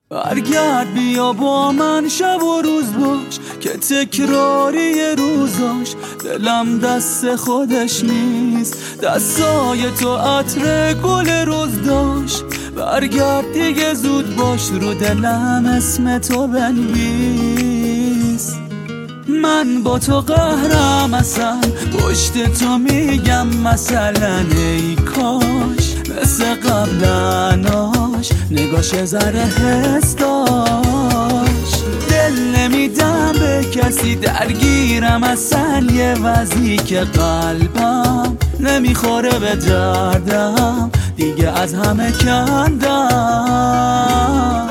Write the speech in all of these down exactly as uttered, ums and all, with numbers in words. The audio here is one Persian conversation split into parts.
برگرد بیا با من شب و روز باش که تکراری روزاش. دلم دست خودش نیست، دستای تو عطر گل روز داشت. برگرد دیگه زود باش، رو دلم اسم تو بنویس. من با تو قهرم اصلا، پشت تو میگم مثلا ای کاش مثل قبلناش نگاش ذره حس داشت. دل نمیدم به کسی، درگیرم اصلا یه وضعی که قلبم نمیخوره به دردم، دیگه از همه کندم.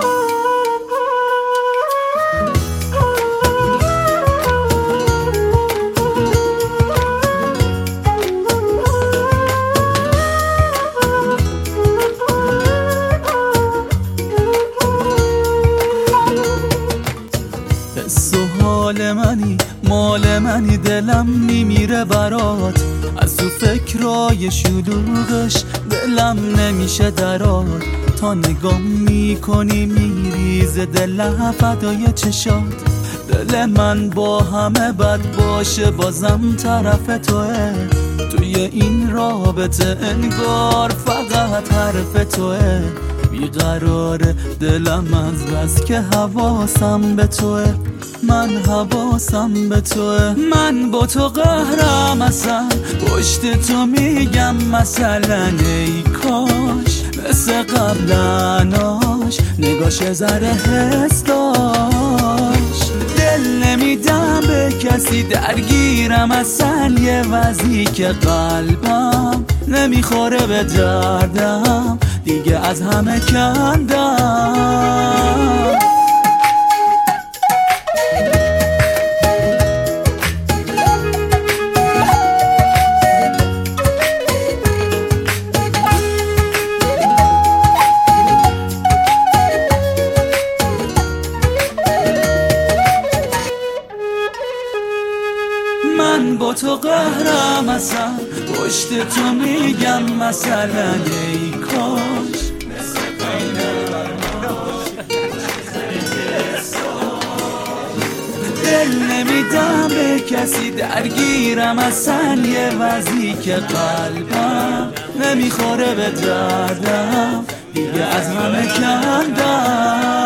حال منی مال منی، دلم میمیره برات. از تو فکرای شلوغش دلم نمیشه درات. تا نگاه میکنی میریزه دلم فدای چشات. دل من با همه بد باشه بازم طرف توه. توی این رابطه انگار فقط حرف توه. بیقراره دلم از بس که حواسم به توه. من حواسم به توه. من با تو قهرم اصلا، پشت تو میگم مثلا ای کاش مثل قبلناش نگاش ذره حس داشت. دل نمیدم به کسی، درگیرم اصلا یه وضعی که قلبم نمیخوره به دردم، دیگه از همه کندم. من با تو قهرم اصلا، پشت تو میگم مثلا ای کاش دل نمیدم به کسی، درگیرم اصلا یه وضعی که قلبم نمیخوره به دردم، دیگه از همه کندم.